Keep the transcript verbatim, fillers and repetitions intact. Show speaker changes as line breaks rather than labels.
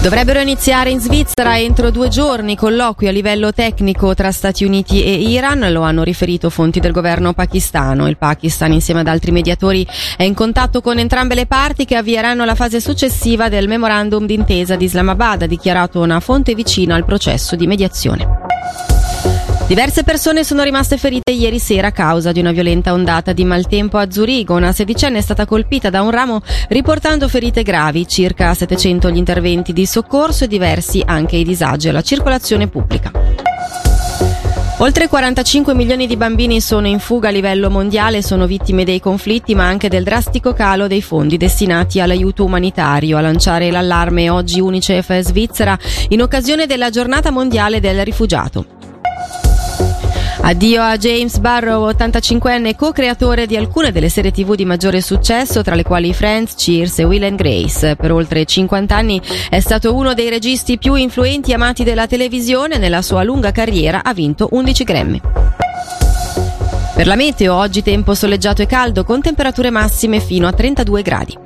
Dovrebbero iniziare in Svizzera entro due giorni colloqui a livello tecnico tra Stati Uniti e Iran, lo hanno riferito fonti del governo pakistano. Il Pakistan, insieme ad altri mediatori, è in contatto con entrambe le parti che avvieranno la fase successiva del memorandum d'intesa di Islamabad, ha dichiarato una fonte vicina al processo di mediazione. Diverse persone sono rimaste ferite ieri sera a causa di una violenta ondata di maltempo a Zurigo. Una sedicenne è stata colpita da un ramo riportando ferite gravi, circa settecento gli interventi di soccorso e diversi anche i disagi alla circolazione pubblica. Oltre quarantacinque milioni di bambini sono in fuga a livello mondiale, sono vittime dei conflitti ma anche del drastico calo dei fondi destinati all'aiuto umanitario. A lanciare l'allarme oggi Unicef Svizzera in occasione della giornata mondiale del rifugiato. Addio a James Barrow, ottantacinquenne co-creatore di alcune delle serie tivù di maggiore successo, tra le quali Friends, Cheers e Will and Grace. Per oltre cinquanta anni è stato uno dei registi più influenti e amati della televisione. Nella sua lunga carriera ha vinto undici Grammy. Per la meteo, oggi tempo soleggiato e caldo con temperature massime fino a trentadue gradi.